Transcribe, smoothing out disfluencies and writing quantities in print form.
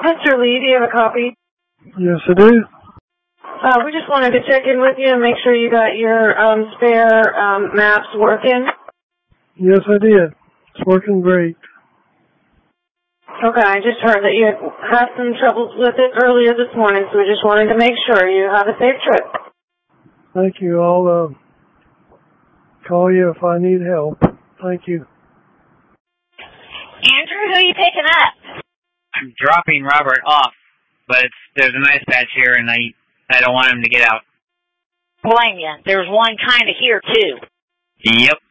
Mr. Lee, do you have a copy? Yes, I do. We just wanted to check in with you and make sure you got your spare maps working. Yes, I did. It's working great. Okay, I just heard that you had some troubles with it earlier this morning, so we just wanted to make sure you have a safe trip. Thank you. I'll call you if I need help. Thank you. Andrew, who are you picking up? I'm dropping Robert off, but there's an ice patch here, and I don't want him to get out. Blame you. There's one kind of here, too. Yep.